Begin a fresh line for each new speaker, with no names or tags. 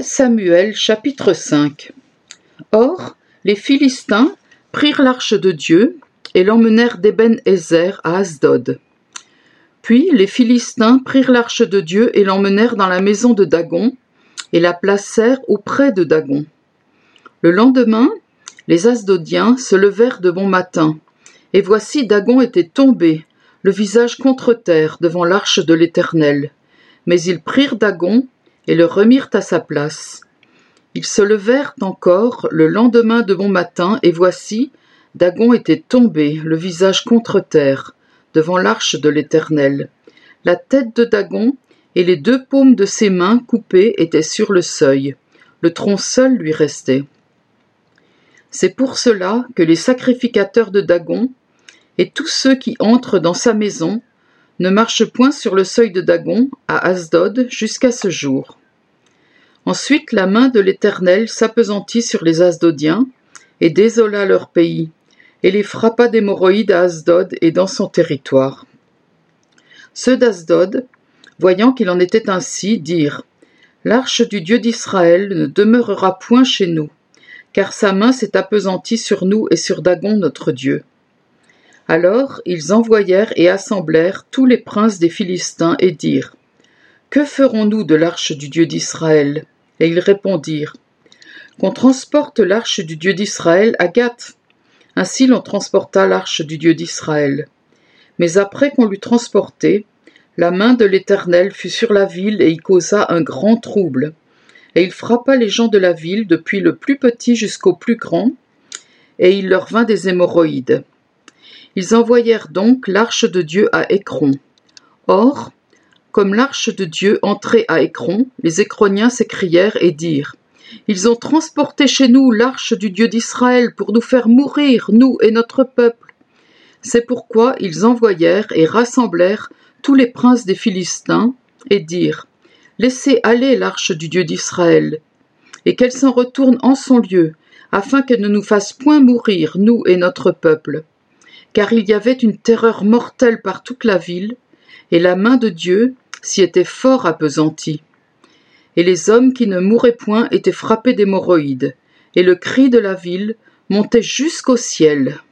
1 Samuel chapitre 5. Or, les Philistins prirent l'arche de Dieu et l'emmenèrent d'Eben-Ézer à Asdod. Puis les Philistins prirent l'arche de Dieu et l'emmenèrent dans la maison de Dagon et la placèrent auprès de Dagon. Le lendemain, les Asdodiens se levèrent de bon matin, et voici Dagon était tombé, le visage contre terre devant l'arche de l'Éternel. Mais ils prirent Dagon et le remirent à sa place. Ils se levèrent encore le lendemain de bon matin, et voici, Dagon était tombé, le visage contre terre, devant l'arche de l'Éternel. La tête de Dagon et les 2 paumes de ses mains coupées étaient sur le seuil. Le tronc seul lui restait. C'est pour cela que les sacrificateurs de Dagon et tous ceux qui entrent dans sa maison ne marchent point sur le seuil de Dagon à Asdod jusqu'à ce jour. Ensuite la main de l'Éternel s'appesantit sur les Asdodiens et désola leur pays, et les frappa d'hémorroïdes à Asdod et dans son territoire. Ceux d'Asdod, voyant qu'il en était ainsi, dirent : L'arche du Dieu d'Israël ne demeurera point chez nous, car sa main s'est appesantie sur nous et sur Dagon notre Dieu. Alors ils envoyèrent et assemblèrent tous les princes des Philistins et dirent : Que ferons-nous de l'arche du Dieu d'Israël ? Et ils répondirent : Qu'on transporte l'arche du Dieu d'Israël à Gath. Ainsi l'on transporta l'arche du Dieu d'Israël. Mais après qu'on l'eut transportée, la main de l'Éternel fut sur la ville et y causa un grand trouble. Et il frappa les gens de la ville, depuis le plus petit jusqu'au plus grand, et il leur vint des hémorroïdes. Ils envoyèrent donc l'arche de Dieu à Écron. Or, comme l'arche de Dieu entrait à Écron, les Écroniens s'écrièrent et dirent : Ils ont transporté chez nous l'arche du Dieu d'Israël pour nous faire mourir, nous et notre peuple. C'est pourquoi ils envoyèrent et rassemblèrent tous les princes des Philistins et dirent : Laissez aller l'arche du Dieu d'Israël, et qu'elle s'en retourne en son lieu, afin qu'elle ne nous fasse point mourir, nous et notre peuple. Car il y avait une terreur mortelle par toute la ville, et la main de Dieu s'y était fort appesantie. Et les hommes qui ne mouraient point étaient frappés d'hémorroïdes, et le cri de la ville montait jusqu'au ciel.